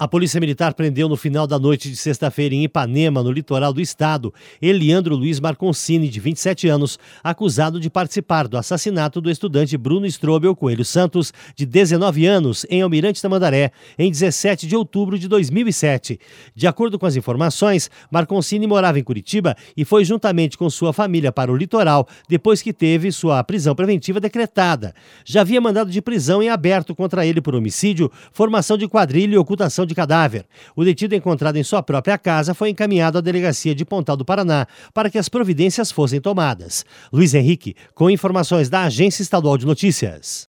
A Polícia Militar prendeu no final da noite de sexta-feira em Ipanema, no litoral do estado, Eliandro Luiz Marconcini, de 27 anos, acusado de participar do assassinato do estudante Bruno Strobel Coelho Santos, de 19 anos, em Almirante Tamandaré, em 17 de outubro de 2007. De acordo com as informações, Marconcini morava em Curitiba e foi juntamente com sua família para o litoral depois que teve sua prisão preventiva decretada. Já havia mandado de prisão em aberto contra ele por homicídio, formação de quadrilha e ocultação de cadáver. O detido, encontrado em sua própria casa, foi encaminhado à delegacia de Pontal do Paraná para que as providências fossem tomadas. Luiz Henrique, com informações da Agência Estadual de Notícias.